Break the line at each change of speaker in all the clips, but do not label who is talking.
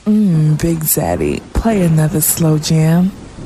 Big Zaddy, play another slow jam.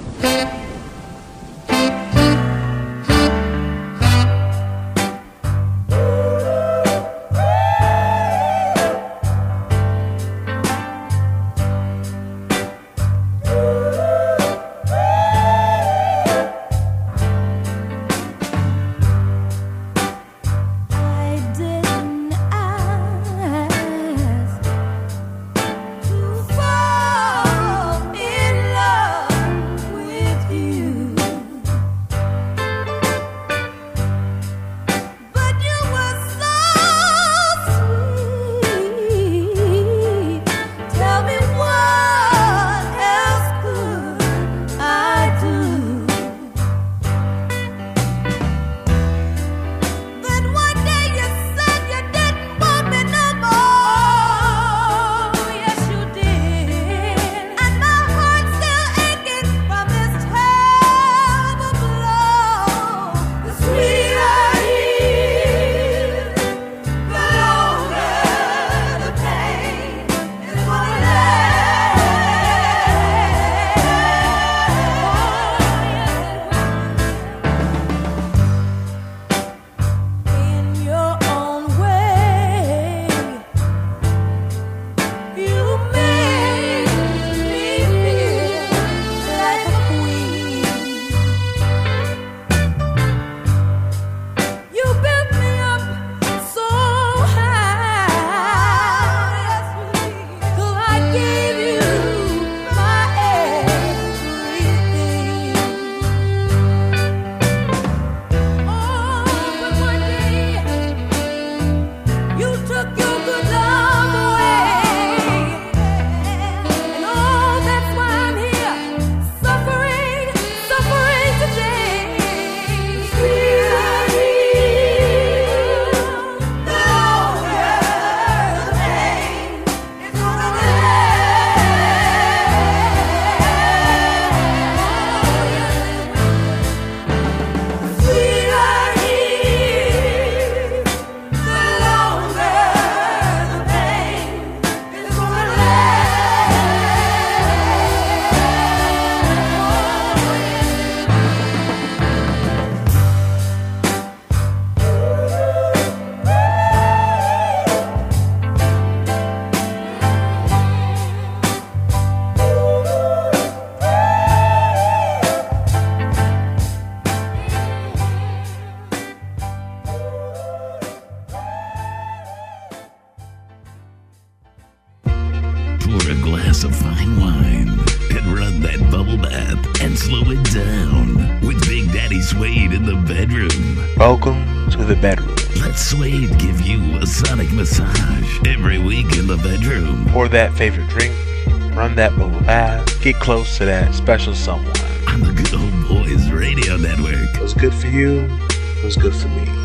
Pour a glass of fine wine and run that bubble bath and slow it down with Big Daddy Suede in the bedroom.
Welcome to the bedroom.
Let Suede give you a sonic massage every week in the bedroom.
Pour that favorite drink, run that bubble bath, get close to that special someone.
On the Good Old Boys Radio Network.
What's good for you was good for me.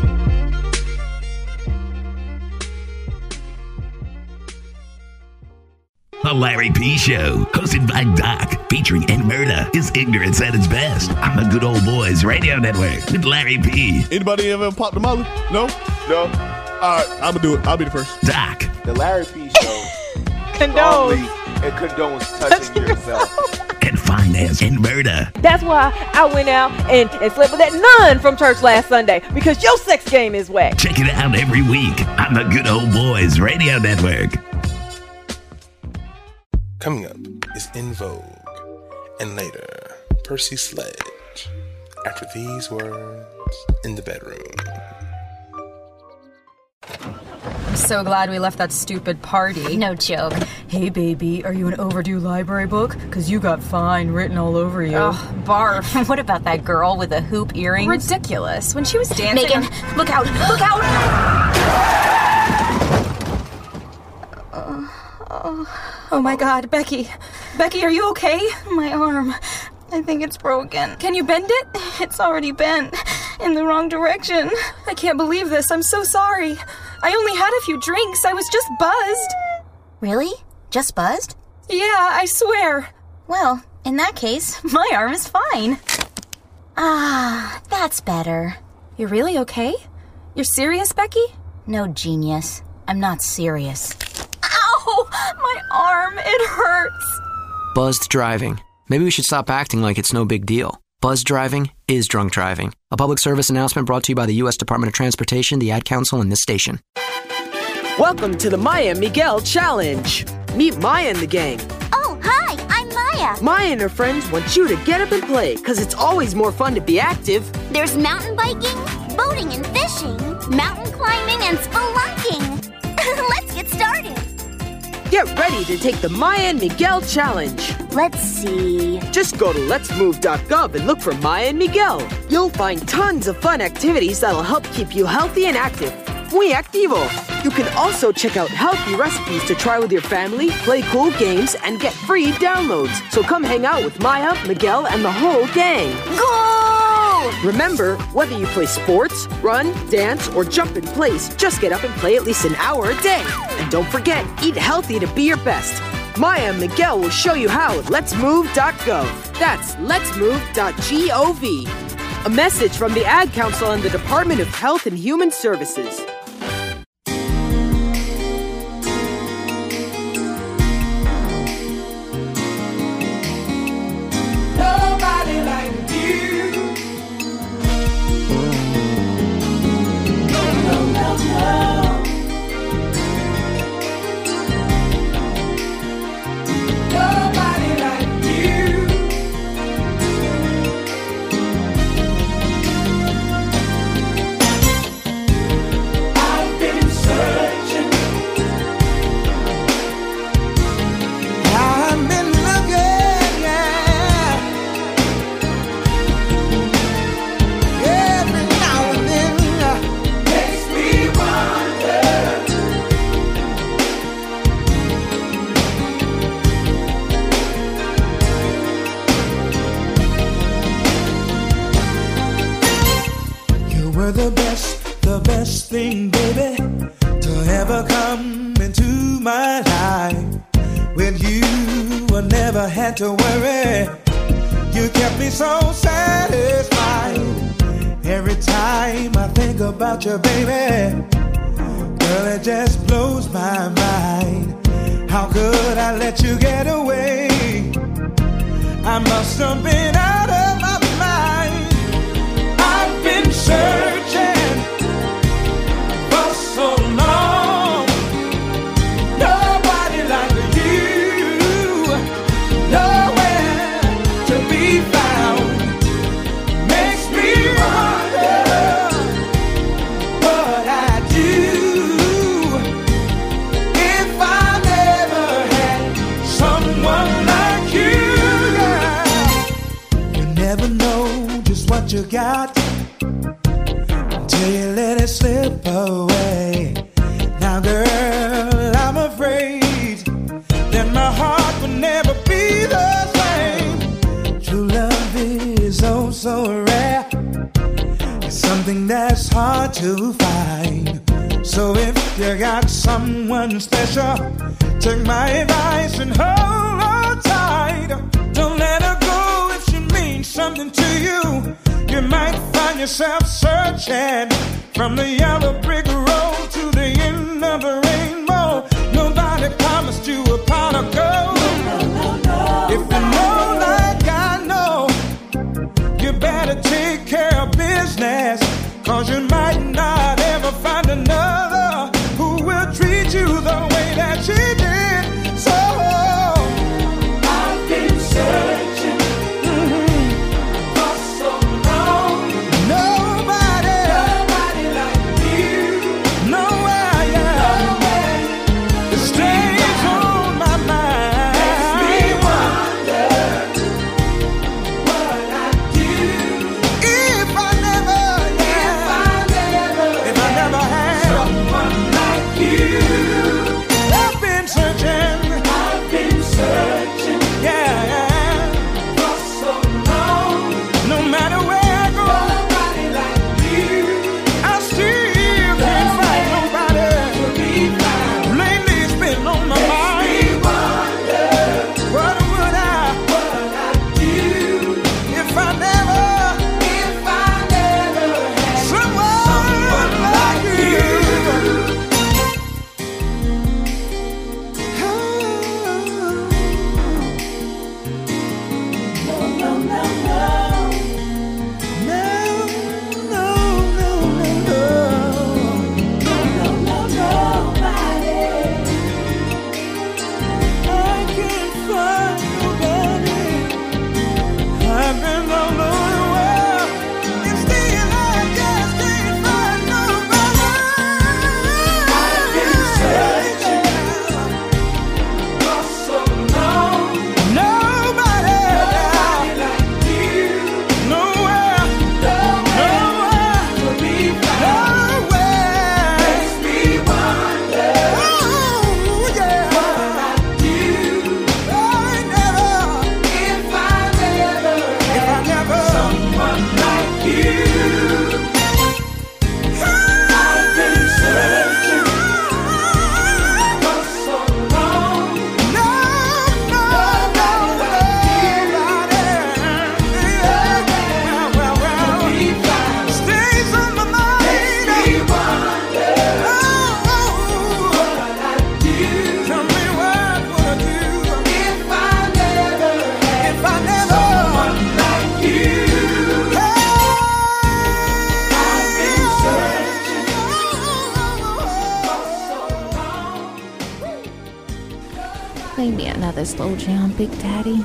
The Larry P. Show, hosted by Doc, featuring Ed Murda, is ignorance at its best on the Good Old Boys Radio Network with Larry P.
Anybody ever popped a molly? No?
No.
All right, I'm gonna do it. I'll be the first.
Doc.
The Larry P. Show.
Condone.
It condones touching yourself.
And finance and murder.
That's why I went out and slept with that nun from church last Sunday, because your sex game is whack.
Check it out every week on the Good Old Boys Radio Network.
Coming up is In Vogue, and later, Percy Sledge. After these words, in the bedroom.
I'm so glad we left that stupid party.
No joke.
Hey, baby, are you an overdue library book? Because you got fine written all over you.
Oh, barf. What about that girl with the hoop earrings?
Ridiculous. When she was dancing...
Megan, look out! Look out!
Oh my God, Becky. Becky, are you okay?
My arm. I think it's broken.
Can you bend it?
It's already bent. In the wrong direction.
I can't believe this. I'm so sorry. I only had a few drinks. I was just buzzed.
Really? Just buzzed?
Yeah, I swear.
Well, in that case, my arm is fine. Ah, that's better.
You're really okay? You're serious, Becky?
No, genius. I'm not serious. Ow! My arm, it hurt.
Buzzed driving. Maybe we should stop acting like it's no big deal. Buzzed driving is drunk driving. A public service announcement brought to you by the U.S. Department of Transportation, the Ad Council, and this station.
Welcome to the Maya and Miguel Challenge. Meet Maya and the gang.
Oh, hi, I'm Maya.
Maya and her friends want you to get up and play, because it's always more fun to be active.
There's mountain biking, boating and fishing, mountain climbing and spelunking. Let's get started.
Get ready to take the Maya and Miguel Challenge.
Let's see.
Just go to letsmove.gov and look for Maya and Miguel. You'll find tons of fun activities that'll help keep you healthy and active. Muy activo. You can also check out healthy recipes to try with your family, play cool games, and get free downloads. So come hang out with Maya, Miguel, and the whole gang.
Go!
Remember, whether you play sports, run, dance, or jump in place, just get up and play at least an hour a day. And don't forget, eat healthy to be your best. Maya and Miguel will show you how at letsmove.gov. That's letsmove.gov. A message from the Ad Council and the Department of Health and Human Services.
Nobody like you. No, no, no, no. Nobody like you. I've been searching. I've been looking, yeah. Every now and then makes me wonder. You were the best thing, baby, to ever come into my life. With you, I never had to worry. You kept me so satisfied. Every time I think about you, baby, girl, it just blows my mind. How could I let you get away? I must have been out of my mind. I've been searching for so long. Nobody like you, nowhere to be found. Makes me wonder what I'd do if I never had someone like you. You never know just what you got until you let it slip away. Now, girl, I'm afraid that my heart will never be the same. True love is oh so rare. It's something that's hard to find. So if you got someone special, take my advice and hold on tight. Don't let her go if she means something to you. You might find yourself searching from the yellow brick road to the end of the rainbow. Nobody promised you a pot of gold. If you know like I know, you better take care of business, 'cause you might not ever find another who will treat you the way that she did. So I've been searching for so long. Nobody like you.
another slow jam, Big Daddy?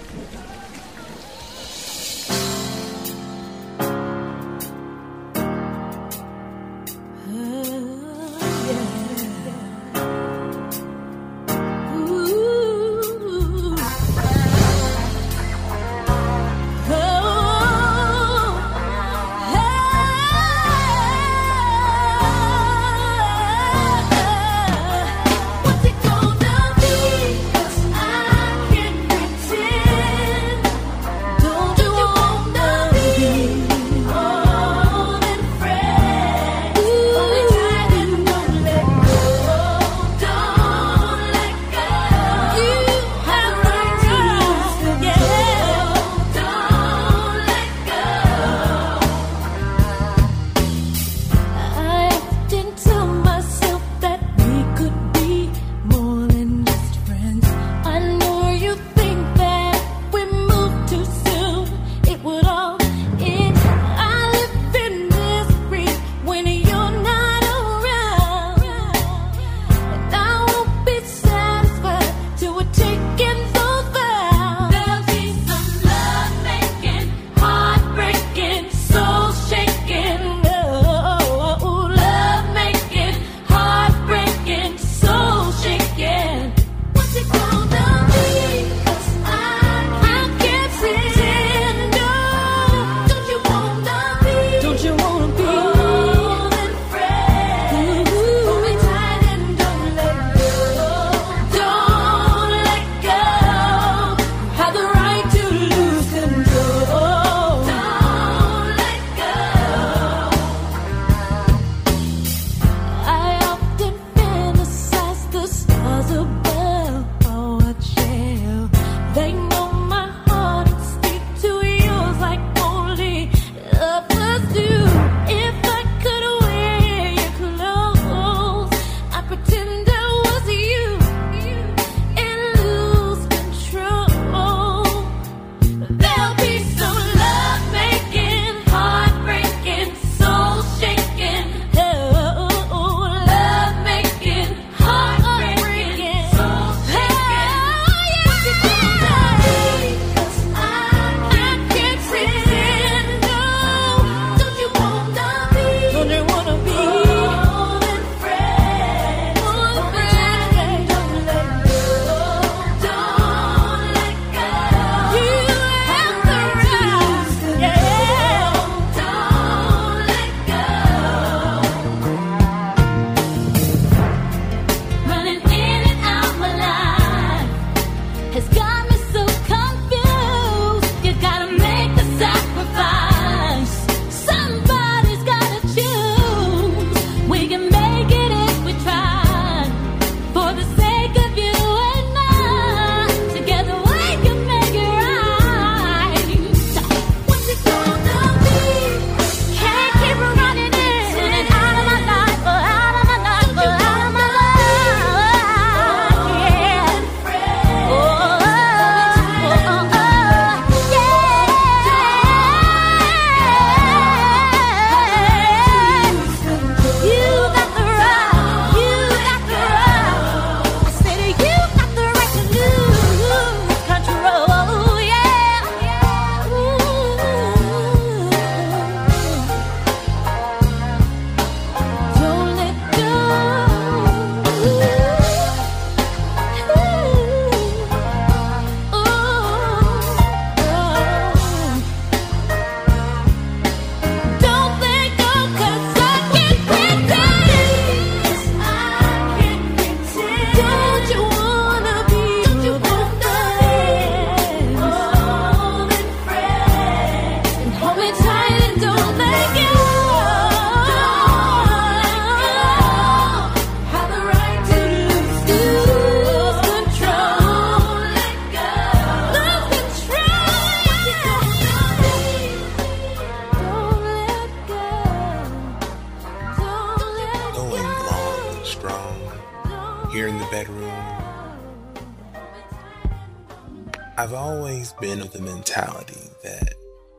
I've always been of the mentality that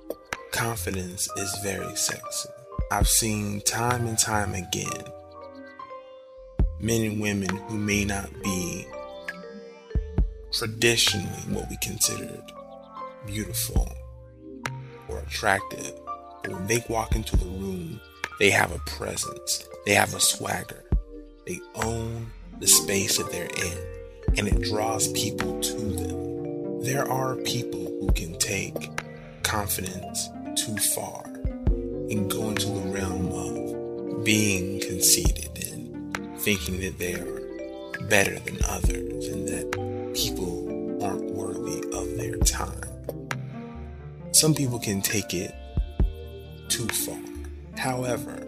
confidence is very sexy. I've seen time and time again men and women who may not be traditionally what we considered beautiful or attractive. But when they walk into the room, they have a presence, they have a swagger, they own the space that they're in, and it draws people to them. There are people who can take confidence too far and go into the realm of being conceited and thinking that they are better than others and that people aren't worthy of their time. Some people can take it too far. However,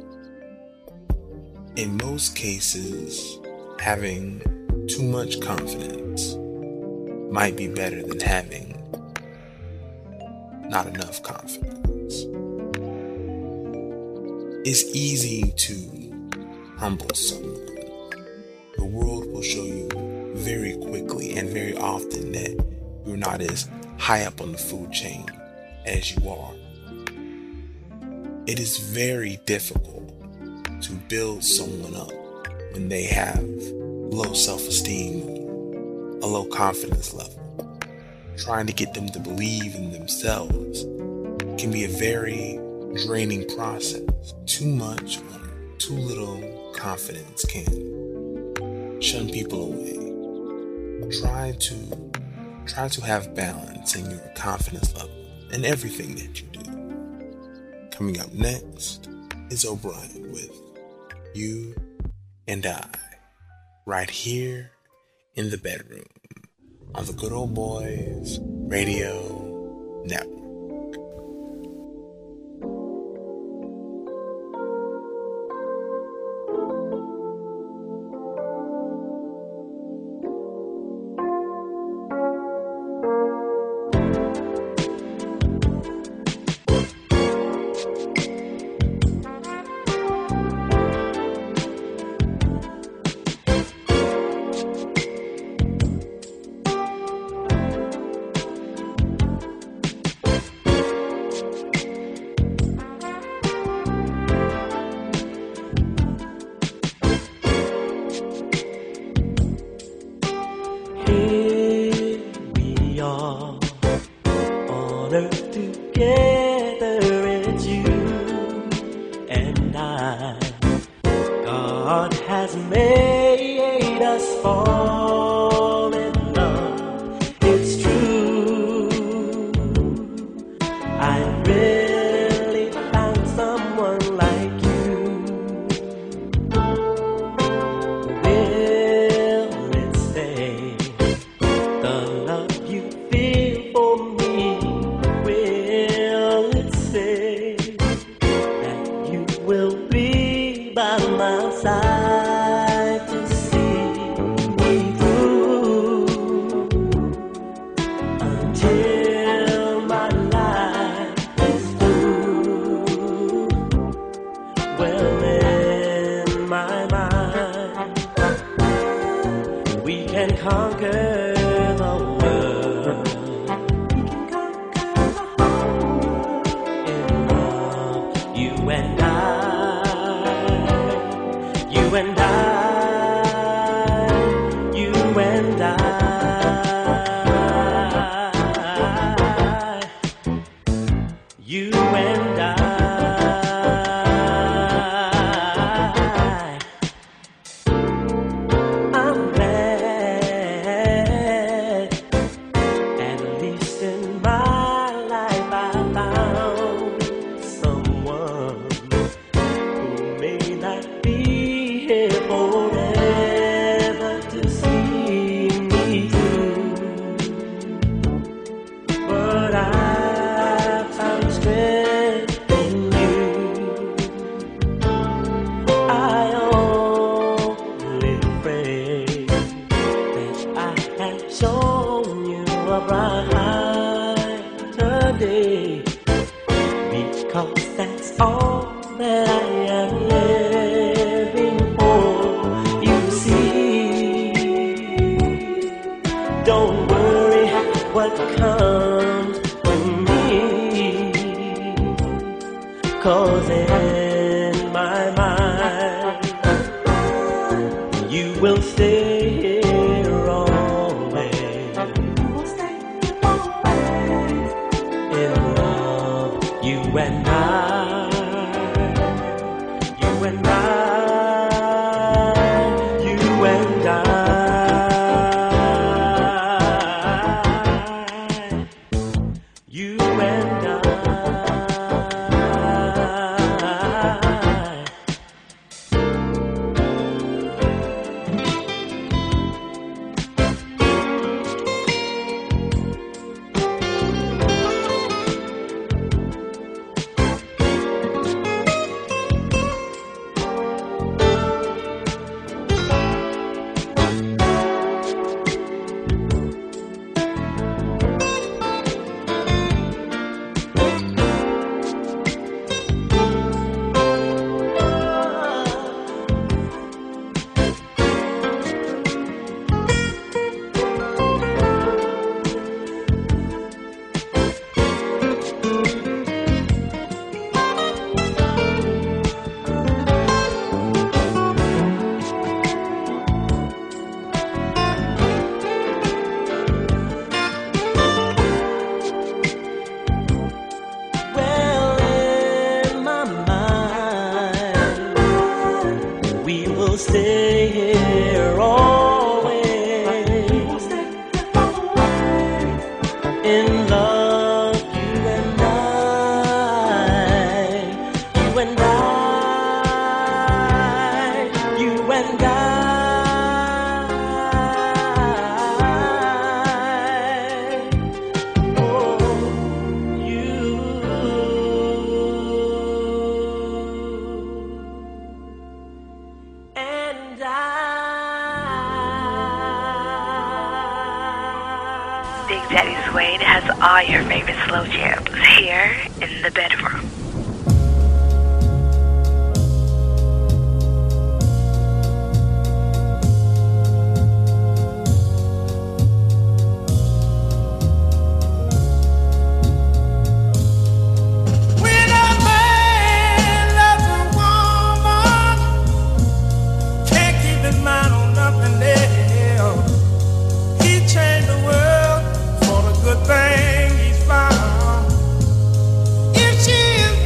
in most cases, having too much confidence might be better than having not enough confidence. It's easy to humble someone. The world will show you very quickly and very often that you're not as high up on the food chain as you are. It is very difficult to build someone up when they have low self-esteem, a low confidence level. Trying to get them to believe in themselves can be a very draining process. Too much or too little confidence can shun people away. Try to have balance in your confidence level in everything that you do. Coming up next is O'Brien with You and I, right here in the bedroom on the Good Old Boys Radio Network.
Will stay here always. and I, you and I, you and I, you and I. Stay here always in love, you and I, you and I, you and I.
Big Daddy Swain has all your favorite slow jams here in the bedroom.
Thing he found. If she is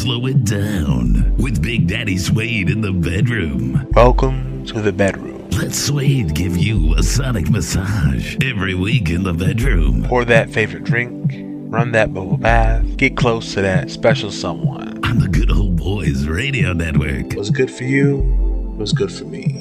slow it down with Big Daddy Suede in the bedroom.
Welcome to the bedroom.
Let Suede give you a sonic massage every week in the bedroom.
Pour that favorite drink, run that bubble bath, get close to that special someone.
On the Good Old Boys Radio Network.
What's good for you was good for me.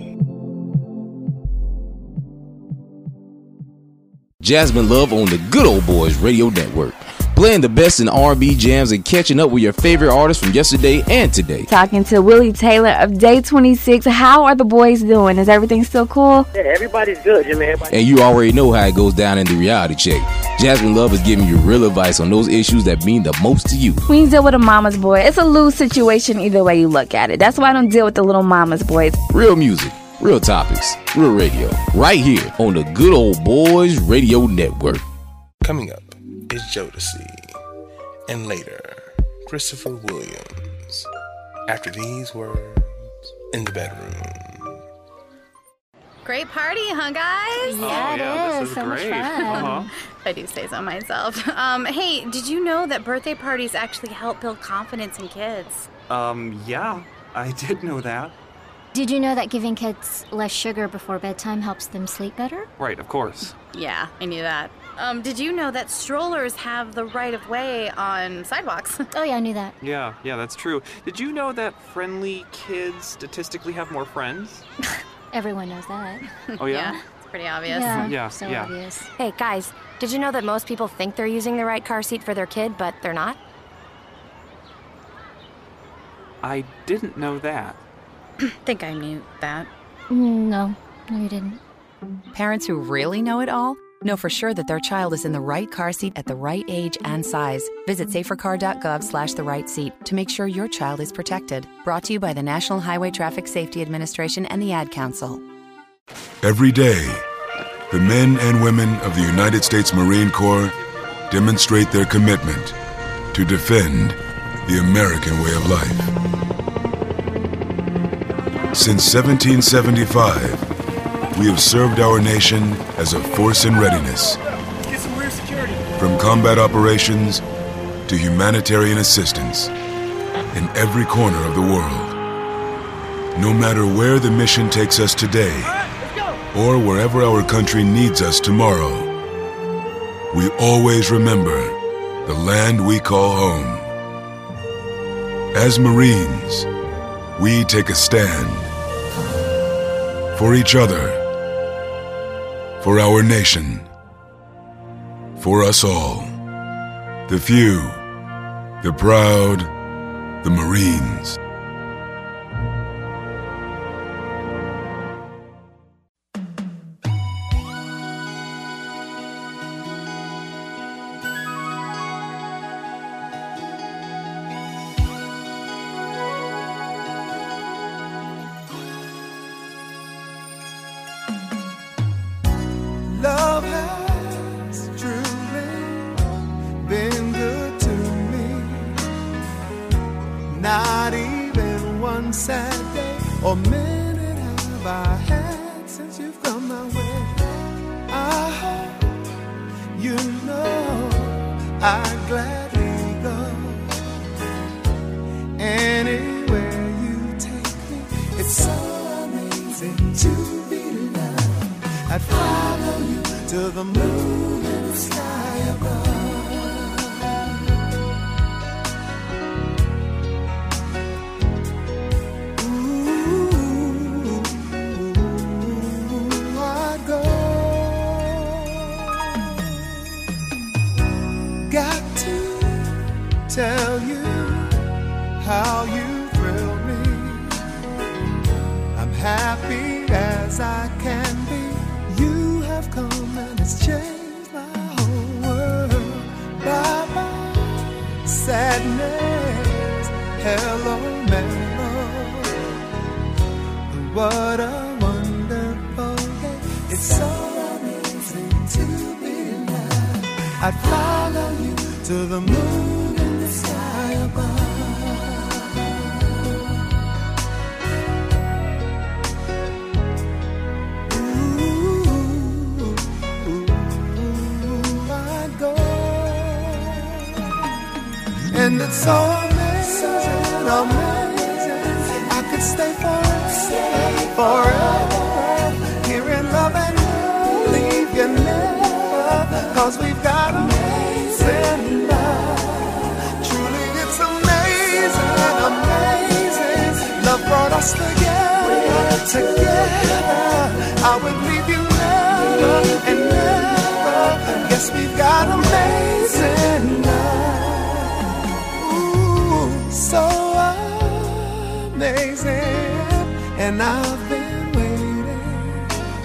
Jasmine Love on the Good Old Boys Radio Network. Playing the best in R&B jams and catching up with your favorite artists from yesterday and today.
Talking to Willie Taylor of Day 26. How are the boys doing? Is everything still cool?
Yeah, everybody's good, Jimmy.
And you already know how it goes down in the reality check. Jasmine Love is giving you real advice on those issues that mean the most to you.
When you deal with a mama's boy, it's a lose situation either way you look at it. That's why I don't deal with the little mama's boys.
Real music, real topics, real radio. Right here on the Good Old Boys Radio Network.
Coming up is Jodeci, and later, Christopher Williams. After these words, in the bedroom.
Great party, huh, guys?
Yeah, it is.
So
great.
much fun.
Uh-huh.
I do say so myself. Hey, did you know that birthday parties actually help build confidence in kids?
Yeah, I did know that.
Did you know that giving kids less sugar before bedtime helps them sleep better?
Right, of course.
Yeah, I knew that. Did you know that strollers have the right of way on sidewalks?
Oh yeah, I knew that.
Yeah, that's true. Did you know that friendly kids statistically have more friends?
Everyone knows that.
Oh yeah?
Yeah, it's pretty obvious.
Yeah,
so
yeah.
obvious.
Hey, guys, did you know that most people think they're using the right car seat for their kid, but they're not?
I didn't know that.
Think I knew that.
No, you didn't.
Parents who really know it all know for sure that their child is in the right car seat at the right age and size. Visit safercar.gov/the-right-seat to make sure your child is protected. Brought to you by the National Highway Traffic Safety Administration and the Ad Council.
Every day, the men and women of the United States Marine Corps demonstrate their commitment to defend the American way of life. Since 1775, we have served our nation as a force in readiness.
Get some rear security.
From combat operations to humanitarian assistance in every corner of the world. No matter where the mission takes us today, or wherever our country needs us tomorrow, we always remember the land we call home. As Marines, we take a stand for each other, for our nation, for us all. The few, the proud, the Marines.
Love has truly been good to me. Not even one sad day or minute have I had since you've come my way. I hope you know I'd gladly go anywhere you take me. It's so amazing to be loved. I'd follow you to the moon and the sky above. Ooh, I'd go. Got to tell you how you thrill me. I'm happy as I can be. You have come and it's changed my whole world. Bye-bye, sadness, hello, mellow. What a wonderful day. It's so amazing to be loved. I'd follow you to the moon and the sky above. And it's so amazing amazing. I could stay forever, here in love and leave you never, 'cause we've got amazing love. Truly it's amazing, amazing. Love brought us together. I would leave you never and never. Yes, we've got amazing love. Ooh, so amazing. And I've been waiting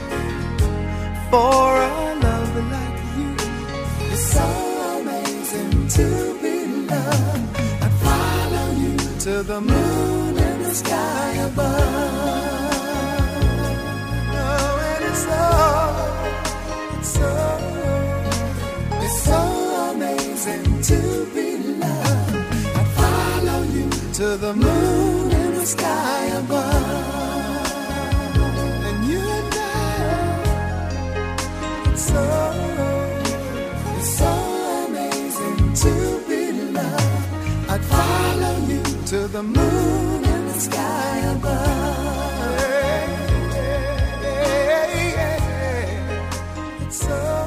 for a love like you. It's so amazing to be loved. I'd follow you to the moon and the sky above. Oh, and it's so amazing to be loved. I'd follow you to the moon and the sky above. And you and I, it's so amazing to be loved. I'd follow you to the moon and the sky above. It's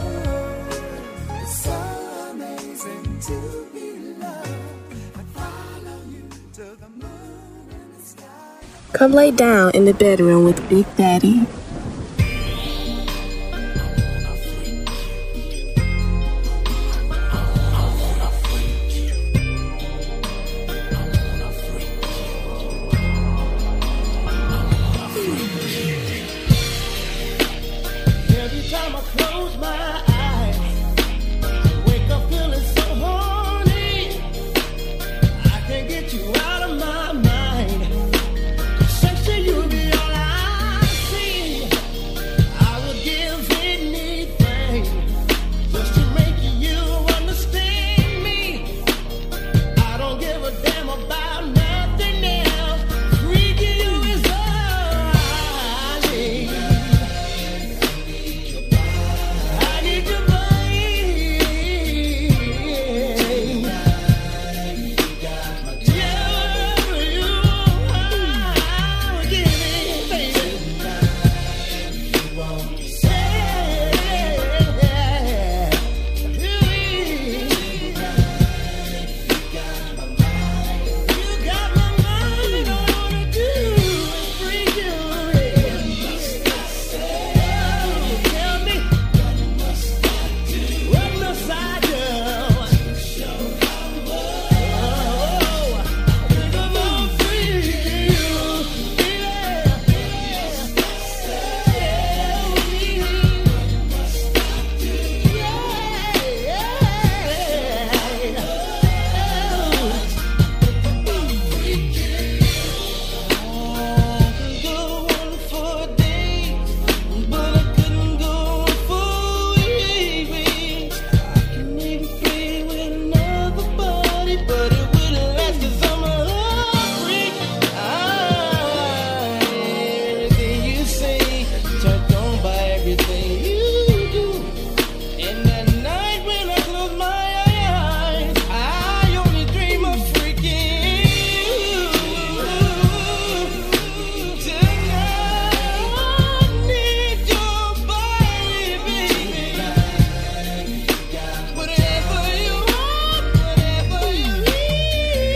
so amazing to be loved. I'd follow you to the moon and the sky.
Come lay down in the bedroom with Big Daddy.
Every time I close my eyes, I wake up feeling so horny. I can't get you out of my mind. Sexy, you be all I see. I would give anything just to make you understand me. I don't give a damn about nothing else. Freaking you is all I need. I need your body. Yeah, you, I would give anything. You got my mind. All I wanna do is freak you. Tell me, what must I do? Think about freaking you. Go on for days, but I couldn't go on for weeks. I can maybe play with another body, but it wouldn't last 'cause I'm a freak. Everything you say, turned on by everything you do. And that night when I close my eyes, I only dream of freaking you. Tonight I need your body, baby. Whatever you want, whatever you need.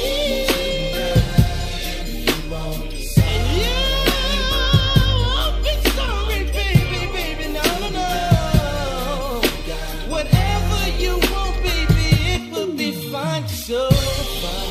And you won't be sorry, baby, no, no, no. Whatever you want, baby, it will be fine, so fine.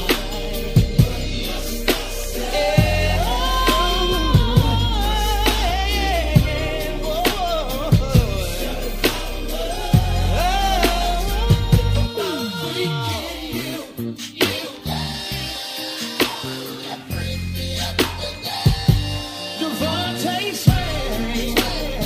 Devontae Swing.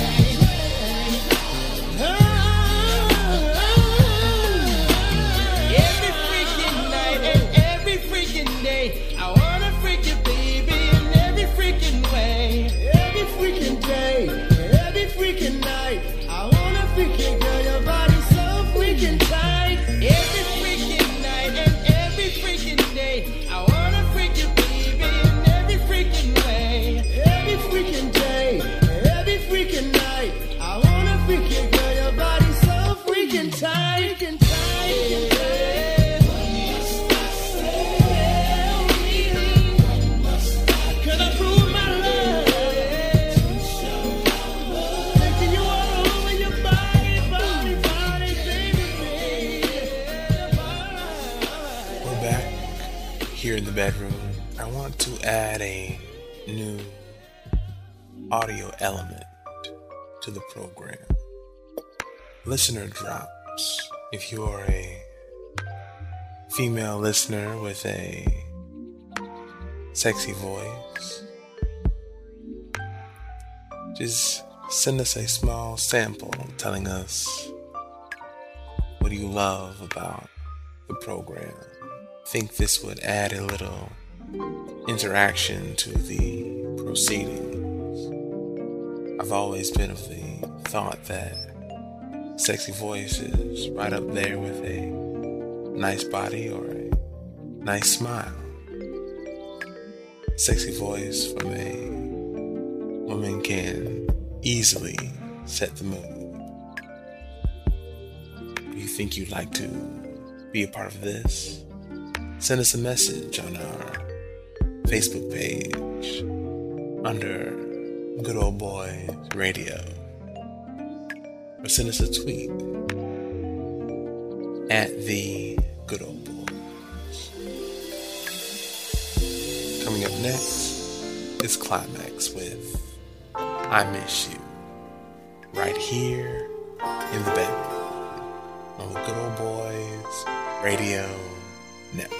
Every freaking night and every freaking day, I wanna freak you, baby, in every freaking way. Every freaking day, every freaking night, I wanna freak you, girl, your body's so freaking tight. Every freaking night and every freaking day, I wanna freak you,
want to add a new audio element to the program. Listener drops. If you are a female listener with a sexy voice, just send us a small sample telling us what you love about the program. Think this would add a little interaction to the proceedings. I've always been of the thought that sexy voice is right up there with a nice body or a nice smile. Sexy voice from a woman can easily set the mood. Do you think you'd like to be a part of this? Send us a message on our Facebook page under Good Old Boys Radio, or send us a tweet at the Good Old Boys. Coming up next is Climax with I Miss You, right here in the bedroom on the Good Old Boys Radio Network.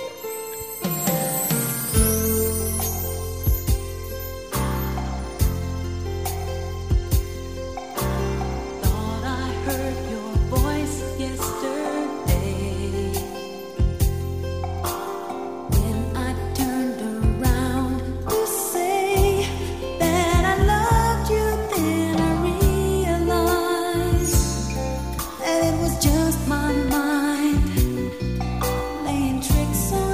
Just my mind playing tricks on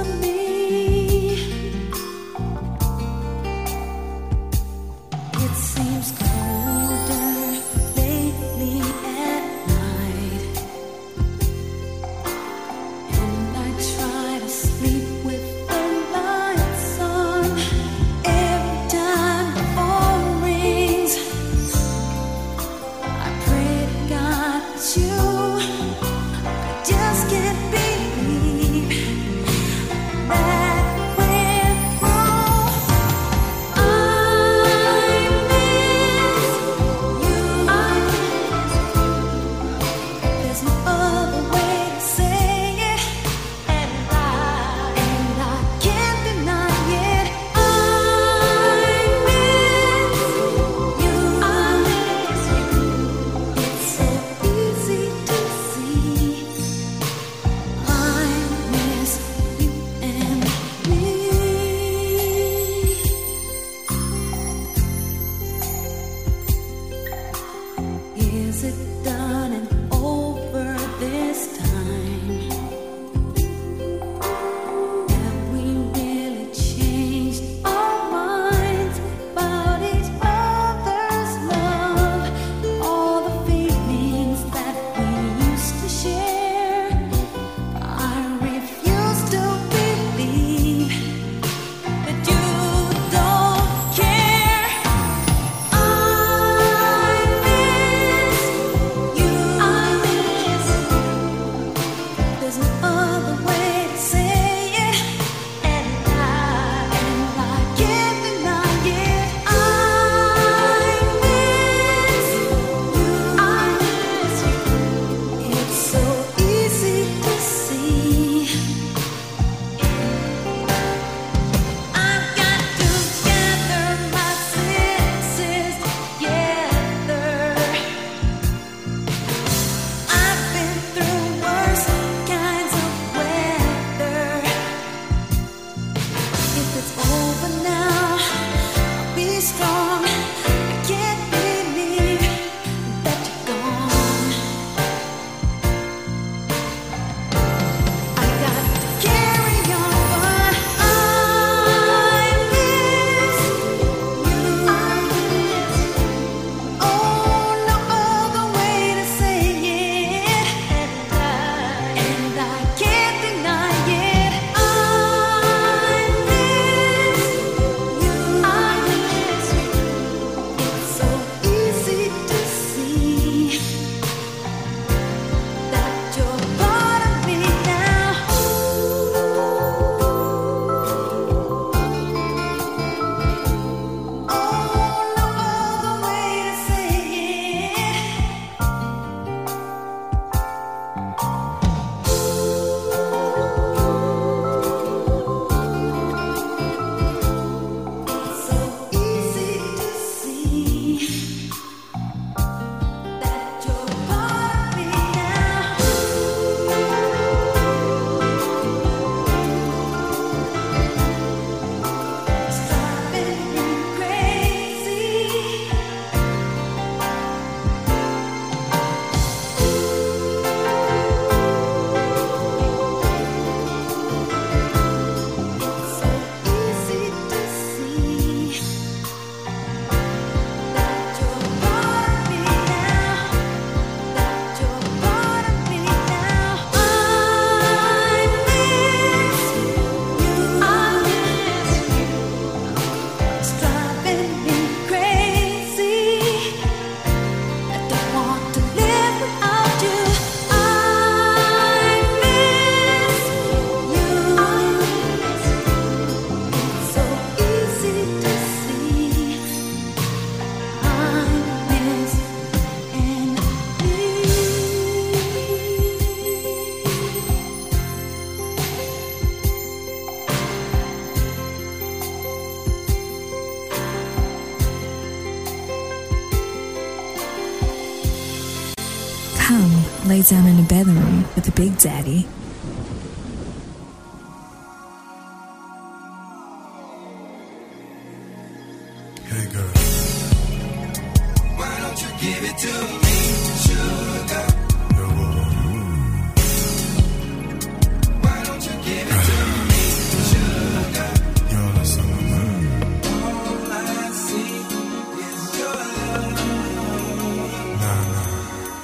lay down in the bedroom with the Big Daddy.
Hey girl, why don't you give it to me, sugar? Why don't you give it to me, sugar? You're the son of mine. All I see is your love. Nah.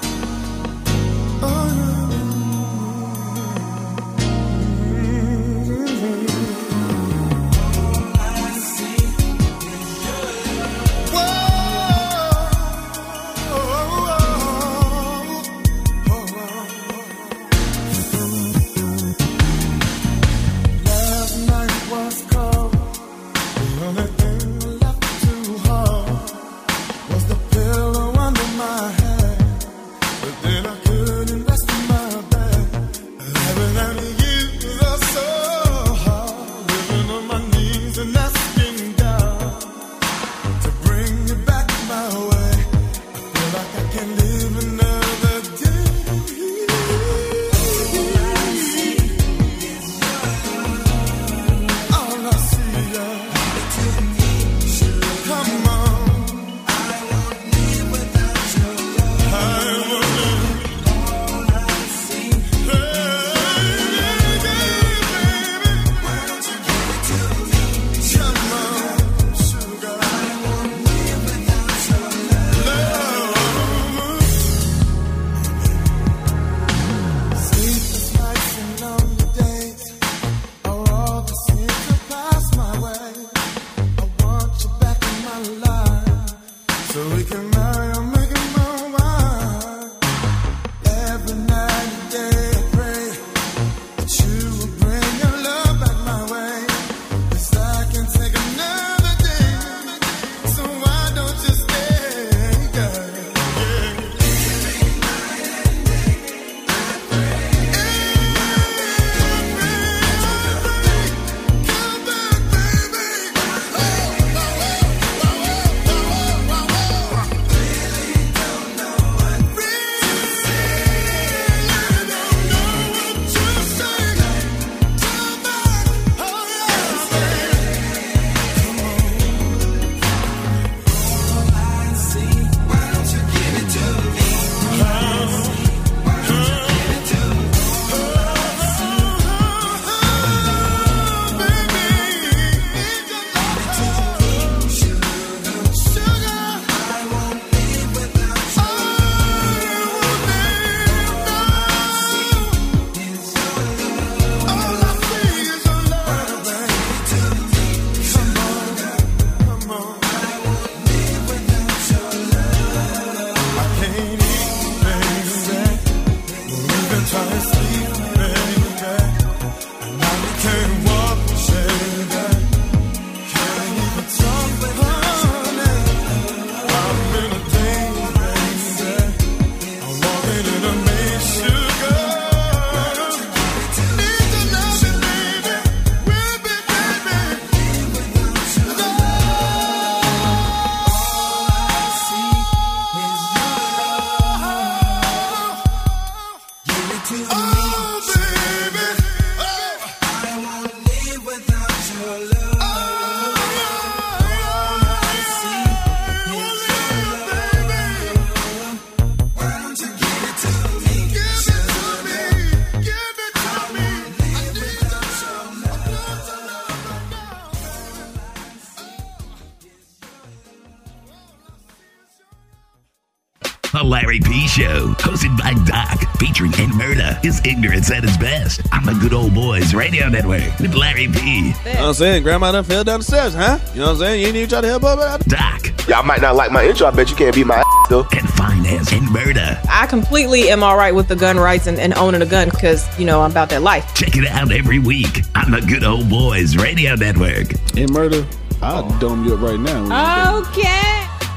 The Larry P. Show, hosted by Doc, featuring Ed Murda, is ignorance at its best. On the Good Old Boys Radio Network with Larry P.
You know what I'm saying? Grandma done fell down the stairs, huh? You know what I'm saying? You ain't even try to help her out?
Doc.
Y'all might not like my intro. I bet you can't beat my ass, though.
And finance and murder.
I completely am all right with the gun rights and owning a gun because, you know, I'm about that life.
Check it out every week on the Good Old Boys Radio Network.
And murder, I'll dome you up right now.
Okay.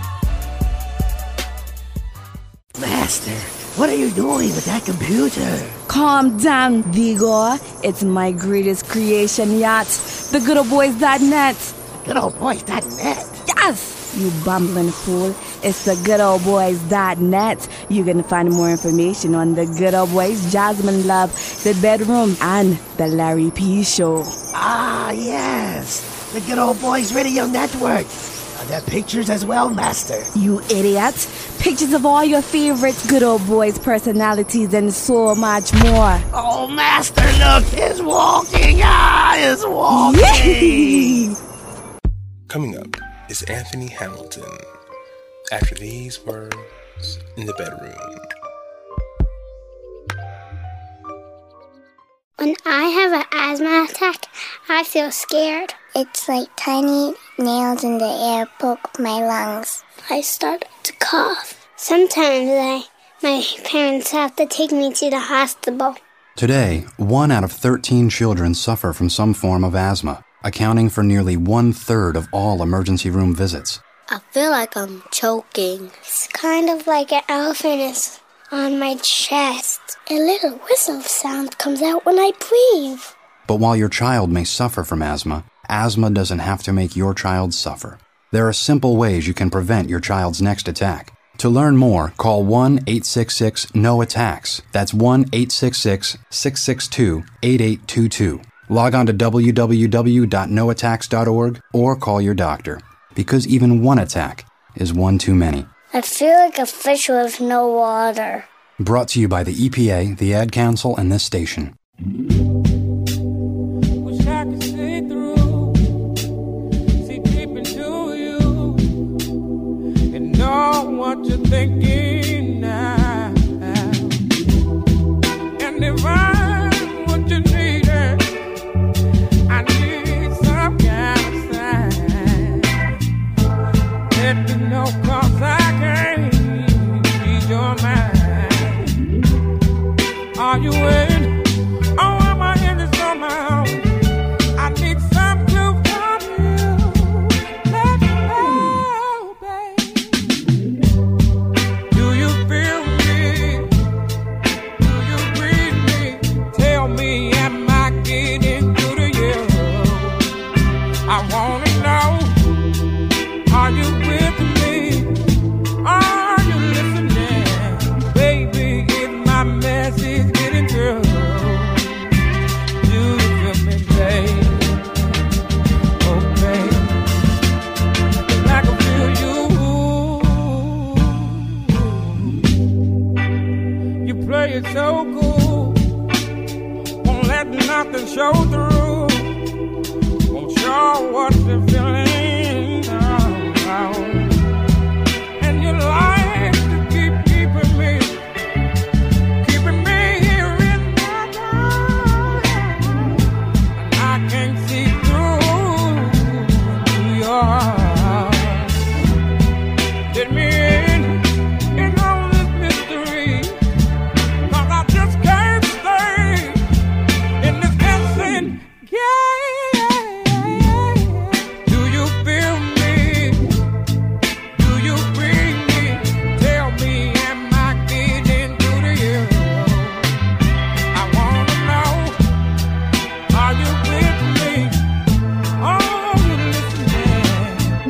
Master, what are you doing with that computer?
Calm down, Vigor. It's my greatest creation yet. The GoodOldBoys.net.
GoodOldBoys.net?
Yes, you bumbling fool. it's thegoodoldboys.net. You can find more information on The Good Old Boys, Jasmine Love, The Bedroom, and The Larry P. Show.
Ah, yes. The Good Old Boys Radio Network. Are there pictures as well, Master?
You idiot. Pictures of all your favorite Good Old Boys personalities and so much more.
Oh, Master, look. It's walking. It's walking.
Yay!
Coming up is Anthony Hamilton. After these words, in the bedroom.
When I have an asthma attack, I feel scared. It's like tiny nails in the air poke my lungs. I start to cough. Sometimes my parents have to take me to the hospital.
Today, 1 out of 13 children suffer from some form of asthma, accounting for nearly 1/3 of all emergency room visits.
I feel like I'm choking. It's kind of like an elephant is on my chest. A little whistle sound comes out when I breathe.
But while your child may suffer from asthma doesn't have to make your child suffer. There are simple ways you can prevent your child's next attack. To learn more, call 1-866-NO-ATTACKS. That's 1-866-662-8822. Log on to www.noattacks.org or call your doctor. Because even one attack is one too many.
I feel like a fish with no water.
Brought to you by the EPA, the Ad Council, and this station.
Wish I could see through, see deep into you, and know what you're thinking now. And if I'm what you needed, I need some kind of sign. Let me know, 'cause I can't read your mind. Are you in? Oh, am I in this somehow? I need something from you. Let me know, babe. Do you feel me? Do you breathe me? Tell me, am I getting through to you? I wanna know. Are you with me? Are you listening? Baby, is my message getting through? Do you feel me, babe? Oh, babe. 'Cause I can feel you. You play it so cool. Won't let nothing show through. Won't show what you're feeling. And you like to keep keeping me here in my dark. And I can't see through your heart. Let me in all this mystery, 'cause I just can't stay in this dancing game. Do you feel me? Do you breathe me? Tell me, am I getting through to you? I wanna know. Are you with me? Oh, you listening?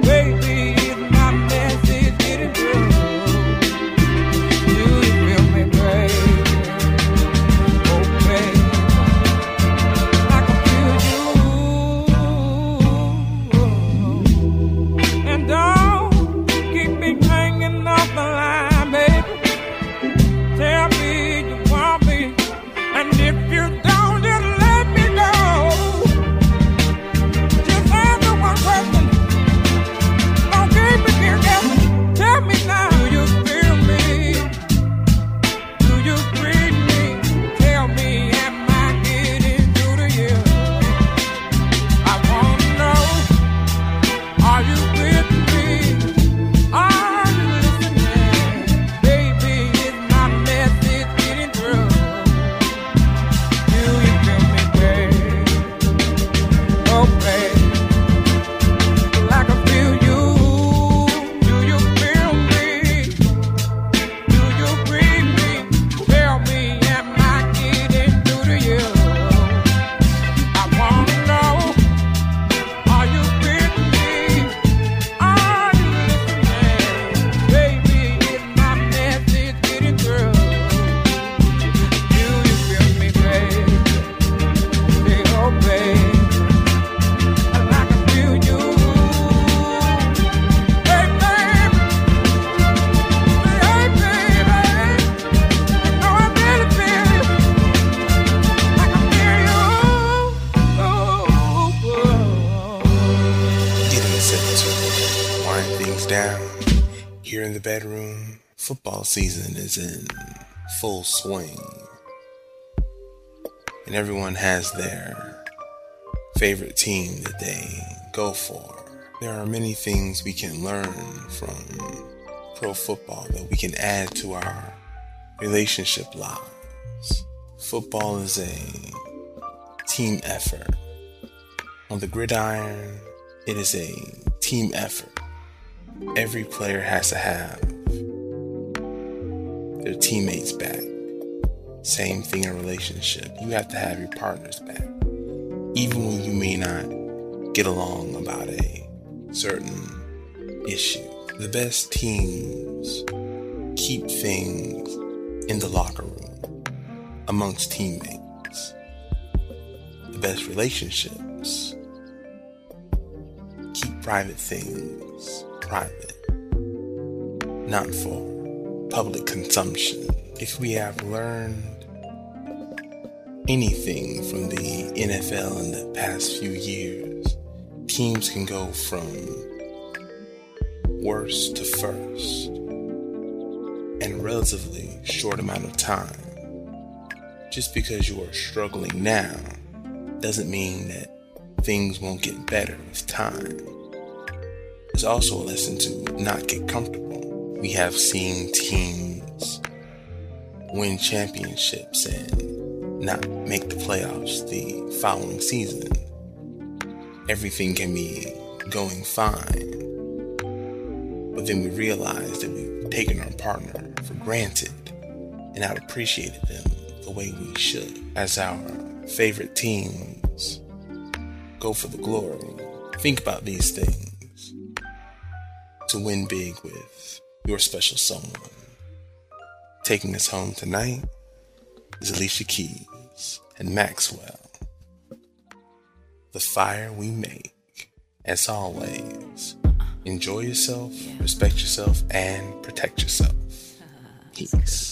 goes down. Here in the bedroom, football season is in full swing. And everyone has their favorite team that they go for. There are many things we can learn from pro football that we can add to our relationship lives. Football is a team effort. On the gridiron, it is a team effort. Every player has to have their teammates back. Same thing in a relationship. You have to have your partners back. Even when you may not get along about a certain issue. The best teams keep things in the locker room amongst teammates. The best relationships keep private things private, not for public consumption. If we have learned anything from the NFL in the past few years, teams can go from worst to first in a relatively short amount of time. Just because you are struggling now doesn't mean that things won't get better with time. It's also a lesson to not get comfortable. We have seen teams win championships and not make the playoffs the following season. Everything can be going fine, but then we realize that we've taken our partner for granted and not appreciated them the way we should. As our favorite teams go for the glory, think about these things to win big with your special someone. Taking us home tonight is Alicia Keys and Maxwell. The fire we make. As always, enjoy yourself, respect yourself, and protect yourself. Peace.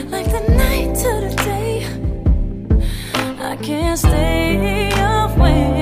Can't stay away.